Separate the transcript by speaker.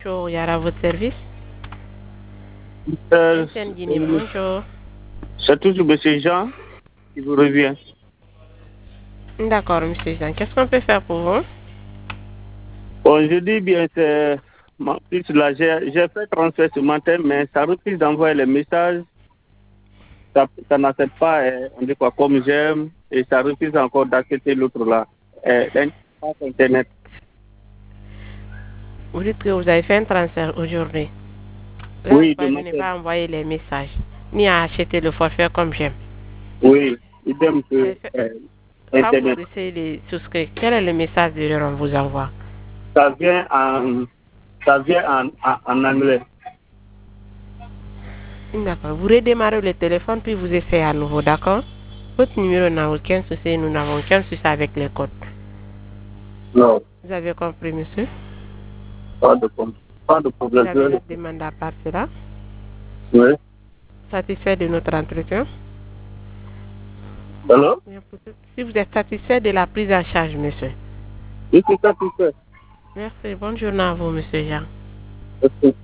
Speaker 1: Bonjour, Yara, à votre service. Bonjour.
Speaker 2: C'est toujours M. Jean qui vous revient.
Speaker 1: D'accord, monsieur Jean. Qu'est-ce qu'on peut faire pour vous?
Speaker 2: Bon, je dis bien, c'est ma fille là. J'ai fait transfert ce matin, mais ça refuse d'envoyer les messages. Ça n'accepte pas, on dit quoi, comme j'aime, et ça refuse encore d'accepter l'autre là. Internet.
Speaker 1: Vous dites que vous avez fait un transfert aujourd'hui.
Speaker 2: Oui,
Speaker 1: Vous n'avez pas envoyé les messages, ni à acheter le forfait comme j'aime.
Speaker 2: Oui, idem que
Speaker 1: Quand vous
Speaker 2: Internet.
Speaker 1: essayez de souscrire, quel est le message de on vous envoie?
Speaker 2: Ça vient en anglais.
Speaker 1: D'accord. Vous redémarrez le téléphone, puis vous essayez à nouveau, d'accord? Votre numéro n'a aucun souci, nous n'avons aucun souci avec les codes.
Speaker 2: Non.
Speaker 1: Vous avez compris, monsieur?
Speaker 2: Pas de problème.
Speaker 1: Vous avez une demande à part cela?
Speaker 2: Oui.
Speaker 1: Satisfait de notre entretien?
Speaker 2: Alors?
Speaker 1: Si vous êtes satisfait de la prise en charge, monsieur.
Speaker 2: Oui, c'est satisfait.
Speaker 1: Merci. Bonne journée à vous, monsieur Jean.
Speaker 2: Merci.